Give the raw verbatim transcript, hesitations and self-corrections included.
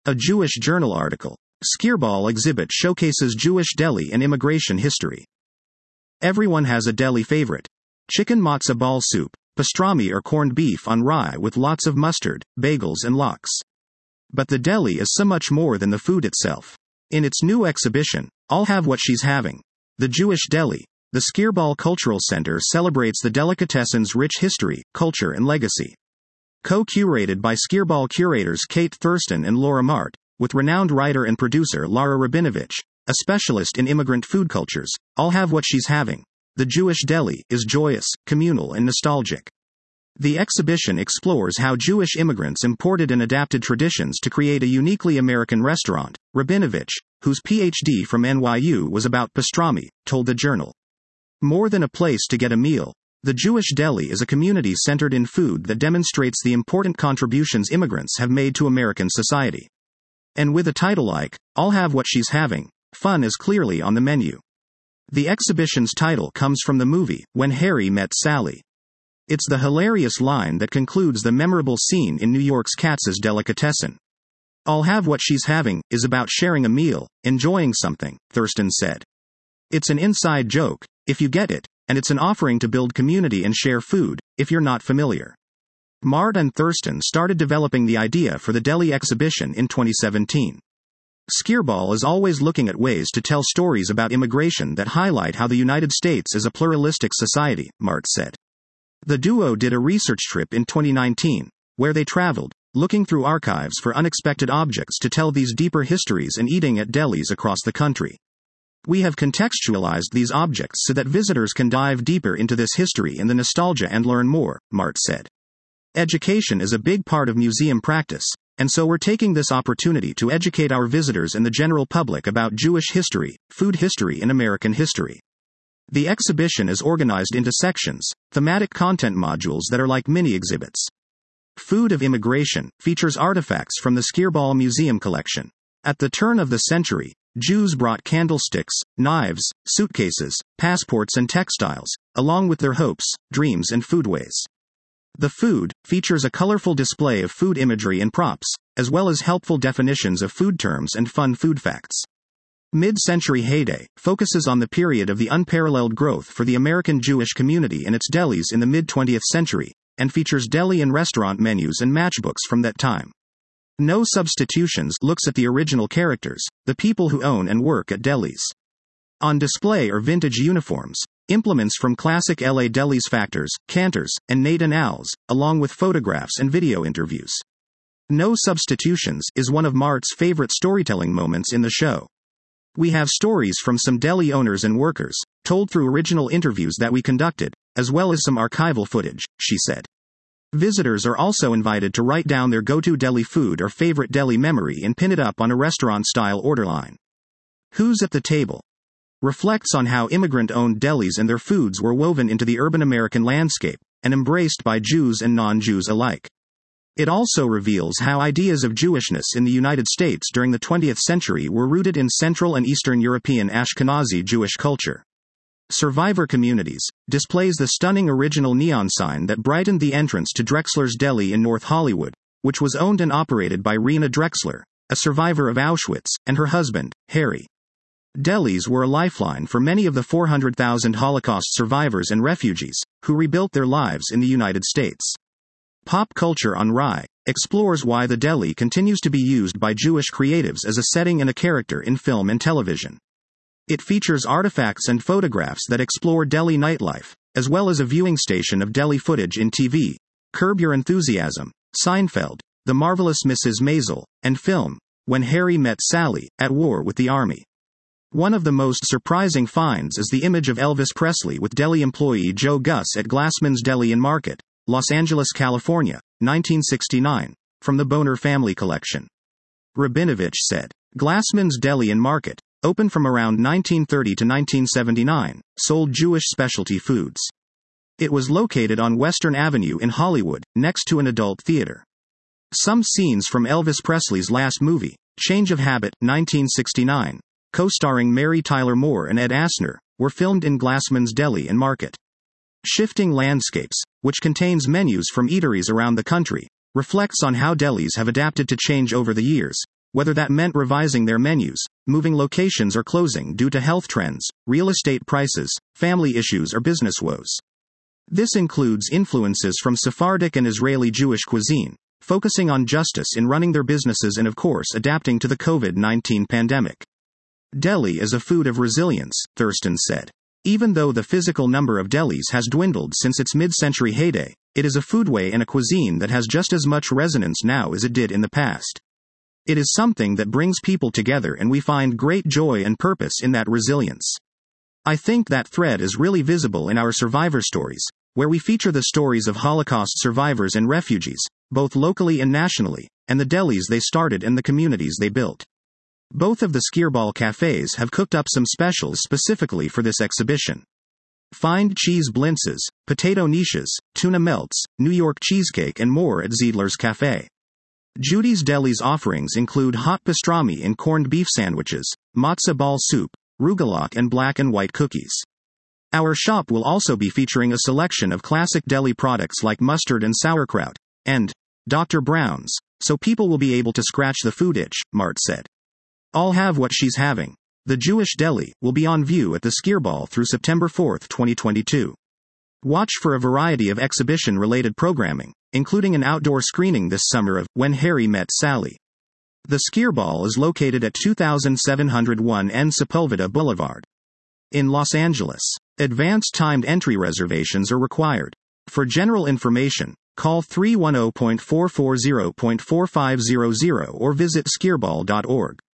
A Jewish Journal article. Skirball exhibit showcases Jewish deli and immigration history. Everyone has a deli favorite. Chicken matzo ball soup, pastrami or corned beef on rye with lots of mustard, bagels and lox. But the deli is so much more than the food itself. In its new exhibition, I'll Have What She's Having. The Jewish Deli. The Skirball Cultural Center celebrates the delicatessen's rich history, culture and legacy. Co-curated by Skirball curators Kate Thurston and Laura Mart, with renowned writer and producer Lara Rabinovich, a specialist in immigrant food cultures, I'll Have What She's Having. The Jewish Deli is joyous, communal and nostalgic. The exhibition explores how Jewish immigrants imported and adapted traditions to create a uniquely American restaurant. Rabinovich, whose P H D from N Y U was about pastrami, told the Journal. More than a place to get a meal, the Jewish Deli is a community centered in food that demonstrates the important contributions immigrants have made to American society. And with a title like, I'll Have What She's Having, fun is clearly on the menu. The exhibition's title comes from the movie, When Harry Met Sally. It's the hilarious line that concludes the memorable scene in New York's Katz's Delicatessen. I'll Have What She's Having is about sharing a meal, enjoying something, Thurston said. It's an inside joke, if you get it, and it's an offering to build community and share food, if you're not familiar. Mart and Thurston started developing the idea for the deli exhibition in twenty seventeen. Skirball is always looking at ways to tell stories about immigration that highlight how the United States is a pluralistic society, Mart said. The duo did a research trip in twenty nineteen, where they traveled, looking through archives for unexpected objects to tell these deeper histories and eating at delis across the country. We have contextualized these objects so that visitors can dive deeper into this history and the nostalgia and learn more, Mart said. Education is a big part of museum practice, and so we're taking this opportunity to educate our visitors and the general public about Jewish history, food history and American history. The exhibition is organized into sections, thematic content modules that are like mini-exhibits. Food of Immigration features artifacts from the Skirball Museum collection. At the turn of the century, Jews brought candlesticks, knives, suitcases, passports and textiles, along with their hopes, dreams and foodways. The Food features a colorful display of food imagery and props, as well as helpful definitions of food terms and fun food facts. Mid-Century Heyday focuses on the period of the unparalleled growth for the American Jewish community and its delis in the mid-twentieth century, and features deli and restaurant menus and matchbooks from that time. No Substitutions looks at the original characters, the people who own and work at delis. On display are vintage uniforms, implements from classic L A delis Factors, Cantors, and Nate and Al's, along with photographs and video interviews. No Substitutions is one of Mart's favorite storytelling moments in the show. We have stories from some deli owners and workers, told through original interviews that we conducted, as well as some archival footage, she said. Visitors are also invited to write down their go-to deli food or favorite deli memory and pin it up on a restaurant-style order line. Who's at the Table? Reflects on how immigrant-owned delis and their foods were woven into the urban American landscape, and embraced by Jews and non-Jews alike. It also reveals how ideas of Jewishness in the United States during the twentieth century were rooted in Central and Eastern European Ashkenazi Jewish culture. Survivor Communities displays the stunning original neon sign that brightened the entrance to Drexler's Deli in North Hollywood, which was owned and operated by Rena Drexler, a survivor of Auschwitz, and her husband, Harry. Delis were a lifeline for many of the four hundred thousand Holocaust survivors and refugees, who rebuilt their lives in the United States. Pop Culture on Rye explores why the deli continues to be used by Jewish creatives as a setting and a character in film and television. It features artifacts and photographs that explore deli nightlife, as well as a viewing station of deli footage in T V, Curb Your Enthusiasm, Seinfeld, The Marvelous Missus Maisel, and film, When Harry Met Sally, at War with the Army. One of the most surprising finds is the image of Elvis Presley with deli employee Joe Gus at Glassman's Deli and Market, Los Angeles, California, nineteen sixty-nine, from the Boner Family Collection. Rabinovich said, Glassman's Deli and Market, opened from around nineteen thirty to nineteen seventy-nine, sold Jewish specialty foods. It was located on Western Avenue in Hollywood, next to an adult theater. Some scenes from Elvis Presley's last movie, Change of Habit, nineteen sixty-nine, co-starring Mary Tyler Moore and Ed Asner, were filmed in Glassman's Deli and Market. Shifting Landscapes, which contains menus from eateries around the country, reflects on how delis have adapted to change over the years, whether that meant revising their menus, moving locations or closing due to health trends, real estate prices, family issues or business woes. This includes influences from Sephardic and Israeli Jewish cuisine, focusing on justice in running their businesses and of course adapting to the COVID nineteen pandemic. Deli is a food of resilience, Thurston said. Even though the physical number of delis has dwindled since its mid-century heyday, it is a foodway and a cuisine that has just as much resonance now as it did in the past. It is something that brings people together and we find great joy and purpose in that resilience. I think that thread is really visible in our survivor stories, where we feature the stories of Holocaust survivors and refugees, both locally and nationally, and the delis they started and the communities they built. Both of the Skirball cafes have cooked up some specials specifically for this exhibition. Find cheese blintzes, potato niches, tuna melts, New York cheesecake and more at Ziedler's Cafe. Judy's Deli's offerings include hot pastrami and corned beef sandwiches, matzo ball soup, rugelach and black and white cookies. Our shop will also be featuring a selection of classic deli products like mustard and sauerkraut, and Doctor Brown's, so people will be able to scratch the food itch, Mart said. I'll have what she's having. The Jewish Deli will be on view at the Skirball through September fourth, twenty twenty-two. Watch for a variety of exhibition-related programming, including an outdoor screening this summer of When Harry Met Sally. The Skirball is located at two thousand seven hundred one N Sepulveda Boulevard in Los Angeles. Advanced timed entry reservations are required. For general information, call three one zero, four four zero, four five zero zero or visit skirball dot org.